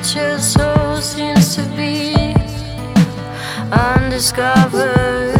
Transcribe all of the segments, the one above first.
But your soul seems to be undiscovered.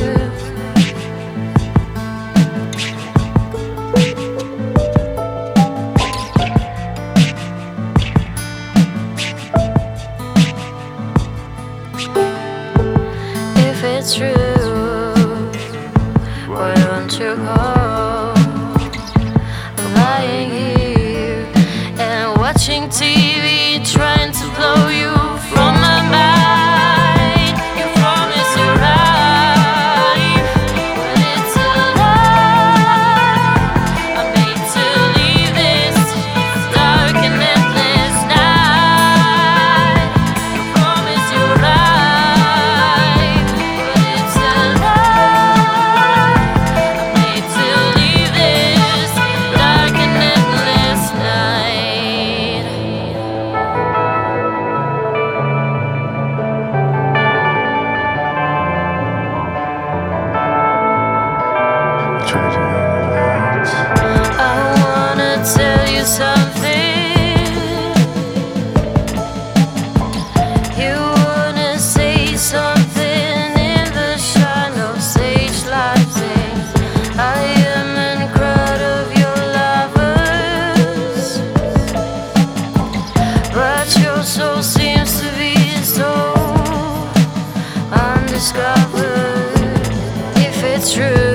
If it's true, why don't you call? I'm lying here and watching TV, trying to blow you from my mind. You promise you're right, but it's a lie. I'm made to leave this dark and endless night. You promise you're right, but it's a lie. I'm made to leave this dark and endless night. I wanna tell you something. You wanna say something in the shine of sage lighting. I am in a crowd of your lovers, but your soul seems to be so undiscovered. If it's true,